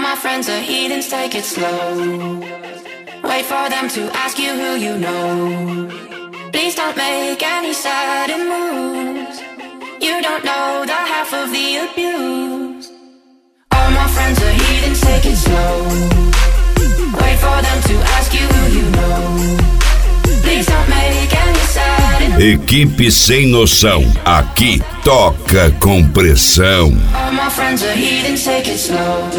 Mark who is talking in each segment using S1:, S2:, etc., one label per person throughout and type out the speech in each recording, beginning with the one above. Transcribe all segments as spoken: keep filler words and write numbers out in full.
S1: my friends are heathens, take it slow. Wait for them to ask you who you know. Please don't make any sudden moves. You don't know the half of the abuse. All my friends are heathens, take it slow. Wait for them to ask you who you know. Please don't make any sudden moves.
S2: Equipe Sem Noção, aqui toca com pressão.
S1: All my friends are heathens, take it slow.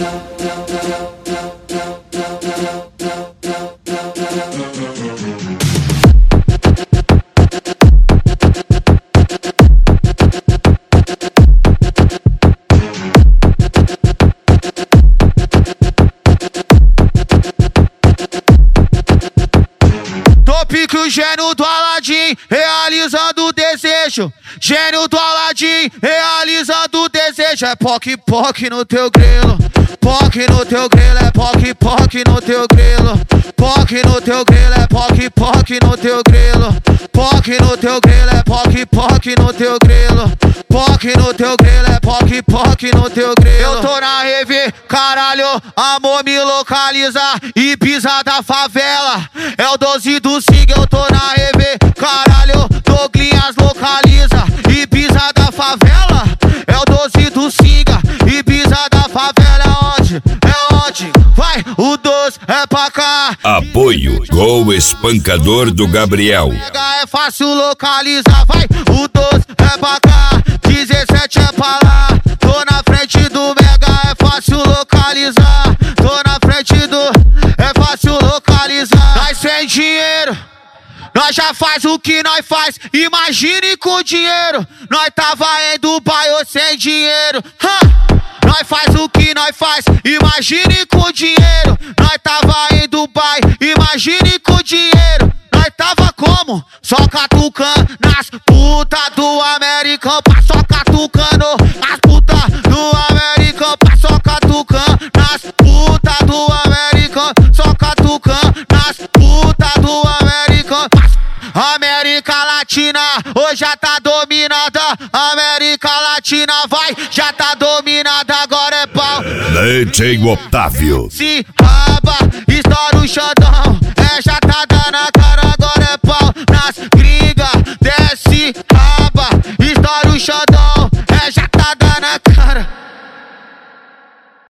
S3: Pique o gênio do Aladim, realizando o desejo. Gênio do Aladim, realizando o desejo. É poc poc no teu grelo, poc no teu grelo, é poc poc no teu grelo, poc no teu grelo, é poc poc no teu grelo, poc no teu grelo, é poc poc no teu grelo, poc no teu grelo, é poc poc no teu grelo. Eu tô na rave, caralho, amor me localiza, Ibiza da favela, é o doze do Sig. Eu tô na rave, caralho, Douglinhas localiza, Ibiza da favela, é o doze do Singa, Ibiza da favela é onde? É onde? Vai, o doze é pra cá.
S2: Apoio Gol Espancador do Gabriel.
S3: É fácil localizar, vai, o doze é pra cá, dezessete é pra lá. Tô na frente do Mega, é fácil localizar. Tô na frente do, é fácil localizar. Nós sem dinheiro, nós já faz o que nós faz, imagine com dinheiro. Nós tava em Dubai ou sem dinheiro, huh? Nós faz o que nós faz, imagine com dinheiro. Nós tava em Dubai, imagine com dinheiro. Nós tava como? Só catucando nas putas do American, só catucando as putas do American, só catucando nas putas do American, só catucando nas putas do American. América Latina, hoje já tá dominada. América Latina, vai, já tá dominada, agora é pau.
S2: D J Otávio.
S3: Se raba, estoura o xandão, é, já tá dando a cara.